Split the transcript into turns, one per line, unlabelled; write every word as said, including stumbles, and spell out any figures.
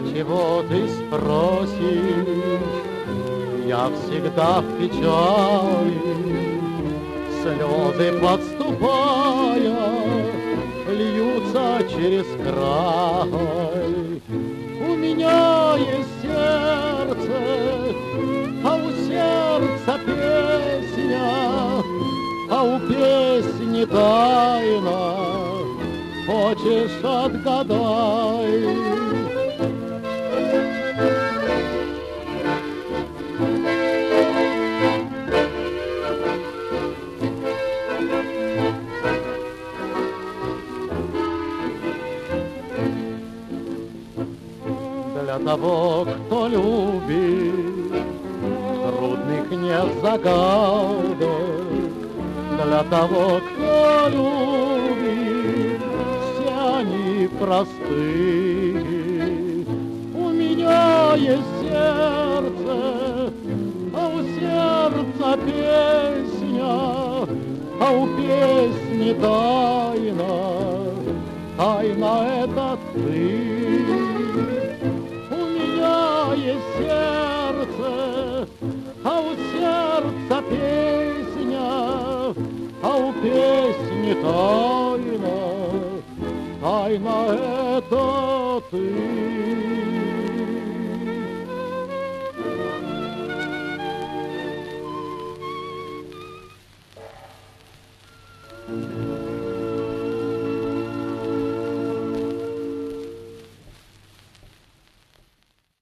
чего ты спросишь? Я всегда в печали, слезы подступая, льются через край. У меня есть сердце, а у сердца песня, а у песни тайна. Хочешь, отгадай. Для того, кто любит, трудных нет загадок. Для того, кто любит, все они простые. У меня есть сердце, а у сердца песня, а у песни тайна. Тайна — это ты. Есть сердце, а у сердца песня, а у песни тайна. Тайна — это ты.